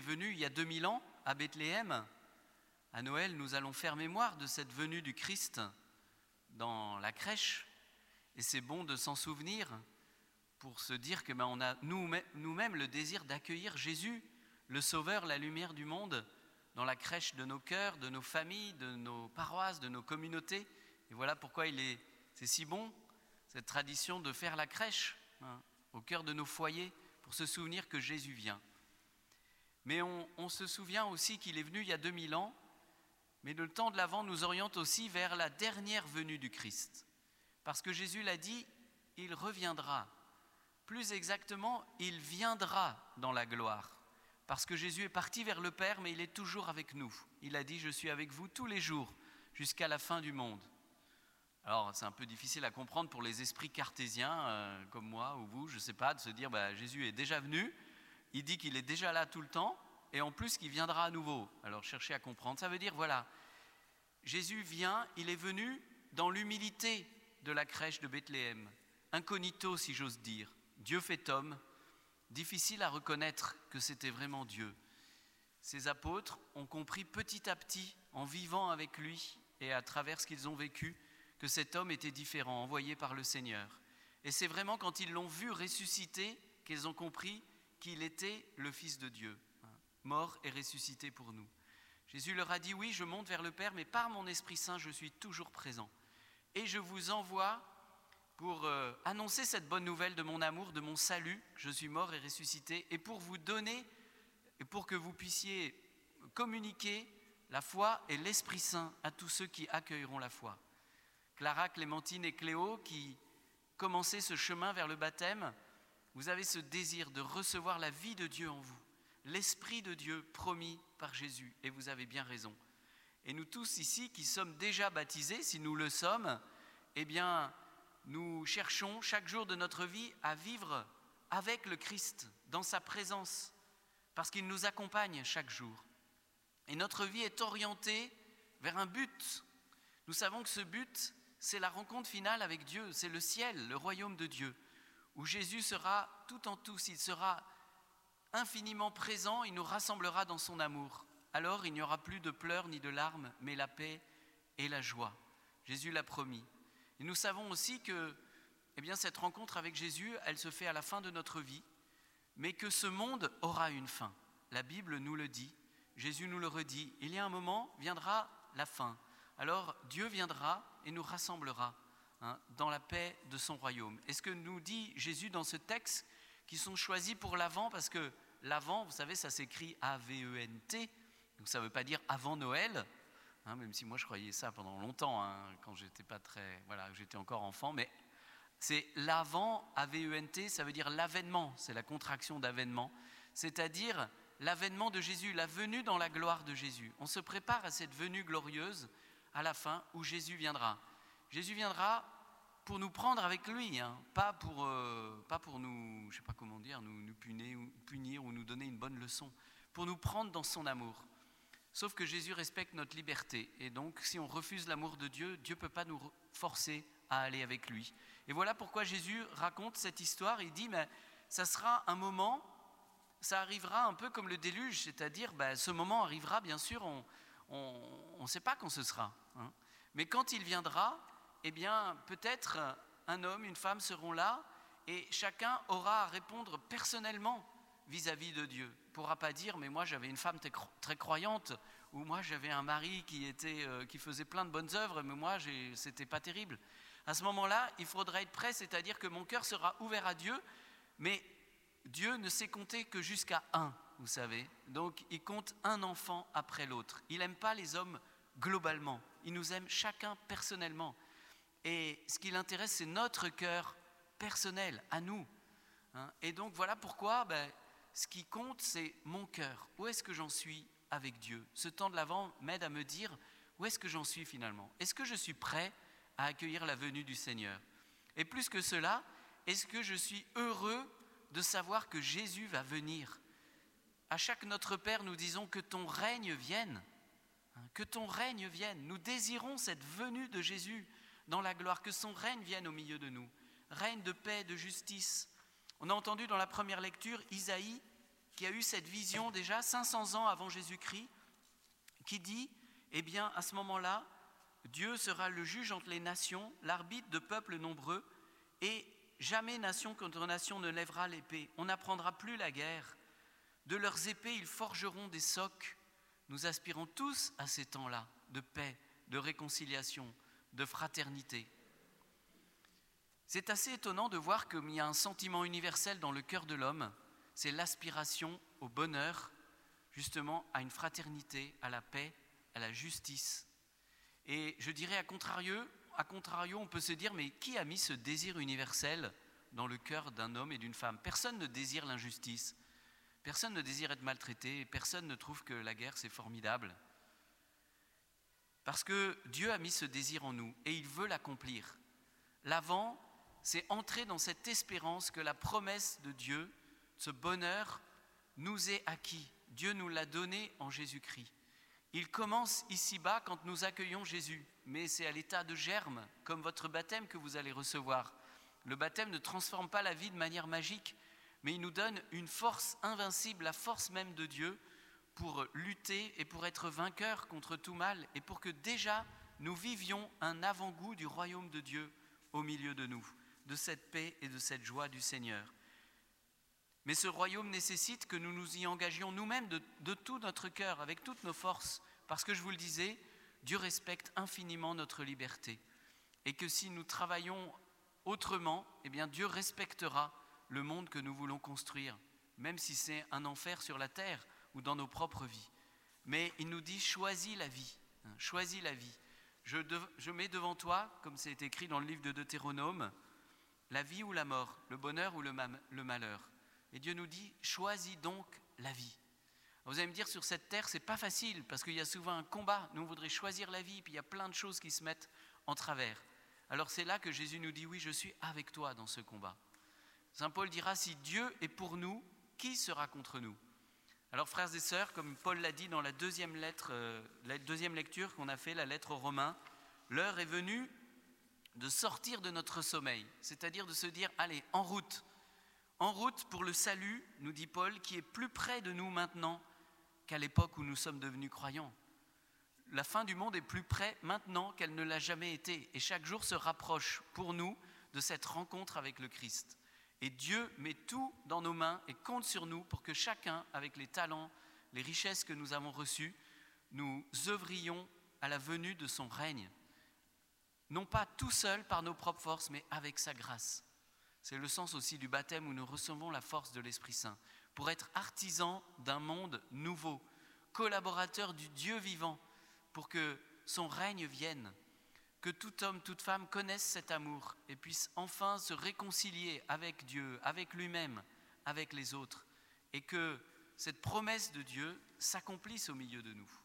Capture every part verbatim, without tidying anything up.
venu il y a deux mille ans à Bethléem. À Noël, nous allons faire mémoire de cette venue du Christ dans la crèche. Et c'est bon de s'en souvenir pour se dire que ben, on a nous-mêmes le désir d'accueillir Jésus, le Sauveur, la lumière du monde, dans la crèche de nos cœurs, de nos familles, de nos paroisses, de nos communautés. Et voilà pourquoi il est, c'est si bon, cette tradition de faire la crèche hein, au cœur de nos foyers, pour se souvenir que Jésus vient. Mais on, on se souvient aussi qu'il est venu il y a deux mille ans, mais le temps de l'Avent nous oriente aussi vers la dernière venue du Christ. Parce que Jésus l'a dit, il reviendra. Plus exactement, il viendra dans la gloire. Parce que Jésus est parti vers le Père, mais il est toujours avec nous. Il a dit, je suis avec vous tous les jours, jusqu'à la fin du monde. Alors, c'est un peu difficile à comprendre pour les esprits cartésiens, euh, comme moi ou vous, je ne sais pas, de se dire, bah, Jésus est déjà venu, il dit qu'il est déjà là tout le temps, et en plus qu'il viendra à nouveau. Alors, cherchez à comprendre. Ça veut dire, voilà, Jésus vient, il est venu dans l'humilité de la crèche de Bethléem, incognito si j'ose dire. Dieu fait homme, difficile à reconnaître que c'était vraiment Dieu. Ces apôtres ont compris petit à petit, en vivant avec lui et à travers ce qu'ils ont vécu, que cet homme était différent, envoyé par le Seigneur. Et c'est vraiment quand ils l'ont vu ressusciter qu'ils ont compris qu'il était le Fils de Dieu, mort et ressuscité pour nous. Jésus leur a dit, oui, je monte vers le Père, mais par mon Esprit Saint, je suis toujours présent. Et je vous envoie pour euh, annoncer cette bonne nouvelle de mon amour, de mon salut, je suis mort et ressuscité, et pour vous donner, et pour que vous puissiez communiquer la foi et l'Esprit Saint à tous ceux qui accueilleront la foi. Clara, Clémentine et Cléo, qui commençaient ce chemin vers le baptême, vous avez ce désir de recevoir la vie de Dieu en vous, l'Esprit de Dieu promis par Jésus, et vous avez bien raison. Et nous tous ici qui sommes déjà baptisés, si nous le sommes, eh bien, nous cherchons chaque jour de notre vie à vivre avec le Christ, dans sa présence, parce qu'il nous accompagne chaque jour. Et notre vie est orientée vers un but. Nous savons que ce but, c'est la rencontre finale avec Dieu, c'est le ciel, le royaume de Dieu, où Jésus sera tout en tous, il sera infiniment présent, il nous rassemblera dans son amour. Alors il n'y aura plus de pleurs ni de larmes, mais la paix et la joie. Jésus l'a promis. Et nous savons aussi que eh bien, cette rencontre avec Jésus, elle se fait à la fin de notre vie, mais que ce monde aura une fin. La Bible nous le dit, Jésus nous le redit. Il y a un moment, viendra la fin. Alors Dieu viendra et nous rassemblera hein, dans la paix de son royaume. Et ce que nous dit Jésus dans ce texte, qui sont choisis pour l'Avent, parce que l'Avent, vous savez, ça s'écrit A V E N T, donc ça ne veut pas dire avant Noël, hein, même si moi je croyais ça pendant longtemps, hein, quand j'étais pas très, voilà, j'étais encore enfant, mais c'est l'Avent, A V E N T, ça veut dire l'avènement, c'est la contraction d'avènement, c'est-à-dire l'avènement de Jésus, la venue dans la gloire de Jésus. On se prépare à cette venue glorieuse à la fin où Jésus viendra. Jésus viendra pour nous prendre avec lui, hein, pas, pour, euh, pas pour nous, je ne sais pas comment dire, nous, nous punir, punir ou nous donner une bonne leçon, pour nous prendre dans son amour. Sauf que Jésus respecte notre liberté. Et donc, si on refuse l'amour de Dieu, Dieu ne peut pas nous forcer à aller avec lui. Et voilà pourquoi Jésus raconte cette histoire. Il dit, mais ça sera un moment, ça arrivera un peu comme le déluge, c'est-à-dire, ben, ce moment arrivera, bien sûr, on ne sait pas quand ce sera. Hein. Mais quand il viendra, eh bien, peut-être un homme, une femme seront là, et chacun aura à répondre personnellement vis-à-vis de Dieu. Il ne pourra pas dire, mais moi j'avais une femme très croyante, ou moi j'avais un mari qui, était, euh, qui faisait plein de bonnes œuvres, mais moi ce n'était pas terrible. À ce moment-là, il faudra être prêt, c'est-à-dire que mon cœur sera ouvert à Dieu, mais Dieu ne sait compter que jusqu'à un, vous savez. Donc il compte un enfant après l'autre. Il n'aime pas les hommes globalement, il nous aime chacun personnellement. Et ce qui l'intéresse, c'est notre cœur personnel, à nous. Hein. Et donc voilà pourquoi... Ben, ce qui compte, c'est mon cœur. Où est-ce que j'en suis avec Dieu ? Ce temps de l'Avent m'aide à me dire où est-ce que j'en suis finalement ? Est-ce que je suis prêt à accueillir la venue du Seigneur ? Et plus que cela, est-ce que je suis heureux de savoir que Jésus va venir ? À chaque Notre Père, nous disons que ton règne vienne. Que ton règne vienne. Nous désirons cette venue de Jésus dans la gloire, que son règne vienne au milieu de nous. Règne de paix, de justice. On a entendu dans la première lecture Isaïe qui a eu cette vision déjà cinq cents ans avant Jésus-Christ, qui dit, eh bien, à ce moment-là, Dieu sera le juge entre les nations, l'arbitre de peuples nombreux, et jamais nation contre nation ne lèvera l'épée. On n'apprendra plus la guerre. De leurs épées, ils forgeront des socs. Nous aspirons tous à ces temps-là de paix, de réconciliation, de fraternité. C'est assez étonnant de voir qu'il y a un sentiment universel dans le cœur de l'homme, c'est l'aspiration au bonheur, justement à une fraternité, à la paix, à la justice. Et je dirais à contrario, à contrario, on peut se dire, mais qui a mis ce désir universel dans le cœur d'un homme et d'une femme ? Personne ne désire l'injustice, personne ne désire être maltraité, personne ne trouve que la guerre c'est formidable. Parce que Dieu a mis ce désir en nous et il veut l'accomplir. L'avant, c'est entrer dans cette espérance que la promesse de Dieu, ce bonheur, nous est acquis. Dieu nous l'a donné en Jésus-Christ. Il commence ici-bas quand nous accueillons Jésus, mais c'est à l'état de germe, comme votre baptême que vous allez recevoir. Le baptême ne transforme pas la vie de manière magique, mais il nous donne une force invincible, la force même de Dieu, pour lutter et pour être vainqueurs contre tout mal, et pour que déjà nous vivions un avant-goût du royaume de Dieu au milieu de nous, de cette paix et de cette joie du Seigneur. Mais ce royaume nécessite que nous nous y engagions nous-mêmes de, de tout notre cœur, avec toutes nos forces, parce que je vous le disais, Dieu respecte infiniment notre liberté. Et que si nous travaillons autrement, eh bien Dieu respectera le monde que nous voulons construire, même si c'est un enfer sur la terre ou dans nos propres vies. Mais il nous dit, choisis la vie, hein, choisis la vie. Je, de, je mets devant toi, comme c'est écrit dans le livre de Deutéronome, la vie ou la mort, le bonheur ou le, ma, le malheur. Et Dieu nous dit, choisis donc la vie. Vous allez me dire, sur cette terre, c'est pas facile, parce qu'il y a souvent un combat. Nous, on voudrait choisir la vie, puis il y a plein de choses qui se mettent en travers. Alors c'est là que Jésus nous dit, oui, je suis avec toi dans ce combat. Saint Paul dira, si Dieu est pour nous, qui sera contre nous ? Alors frères et sœurs, comme Paul l'a dit dans la deuxième lettre, euh, la deuxième lecture qu'on a fait, la lettre aux Romains, l'heure est venue de sortir de notre sommeil, c'est-à-dire de se dire, allez, en route. En route pour le salut, nous dit Paul, qui est plus près de nous maintenant qu'à l'époque où nous sommes devenus croyants. La fin du monde est plus près maintenant qu'elle ne l'a jamais été. Et chaque jour se rapproche pour nous de cette rencontre avec le Christ. Et Dieu met tout dans nos mains et compte sur nous pour que chacun, avec les talents, les richesses que nous avons reçues, nous œuvrions à la venue de son règne. Non pas tout seul par nos propres forces, mais avec sa grâce. C'est le sens aussi du baptême où nous recevons la force de l'Esprit Saint pour être artisans d'un monde nouveau, collaborateurs du Dieu vivant, pour que son règne vienne, que tout homme, toute femme connaisse cet amour et puisse enfin se réconcilier avec Dieu, avec lui-même, avec les autres, et que cette promesse de Dieu s'accomplisse au milieu de nous.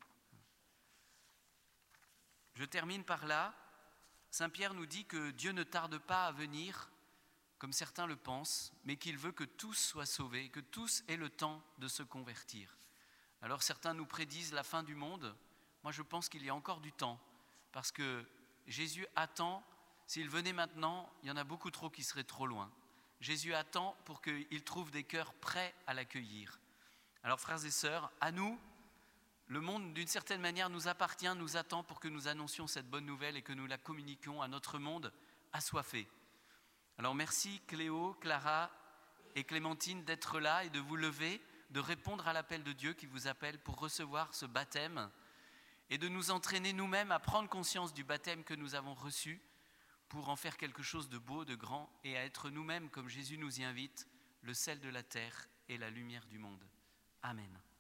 Je termine par là. Saint Pierre nous dit que Dieu ne tarde pas à venir, comme certains le pensent, mais qu'il veut que tous soient sauvés, que tous aient le temps de se convertir. Alors certains nous prédisent la fin du monde. Moi je pense qu'il y a encore du temps, parce que Jésus attend, s'il venait maintenant, il y en a beaucoup trop qui seraient trop loin. Jésus attend pour qu'il trouve des cœurs prêts à l'accueillir. Alors frères et sœurs, à nous, le monde d'une certaine manière nous appartient, nous attend pour que nous annoncions cette bonne nouvelle et que nous la communiquions à notre monde assoiffé. Alors merci Cléo, Clara et Clémentine d'être là et de vous lever, de répondre à l'appel de Dieu qui vous appelle pour recevoir ce baptême et de nous entraîner nous-mêmes à prendre conscience du baptême que nous avons reçu pour en faire quelque chose de beau, de grand et à être nous-mêmes, comme Jésus nous y invite, le sel de la terre et la lumière du monde. Amen.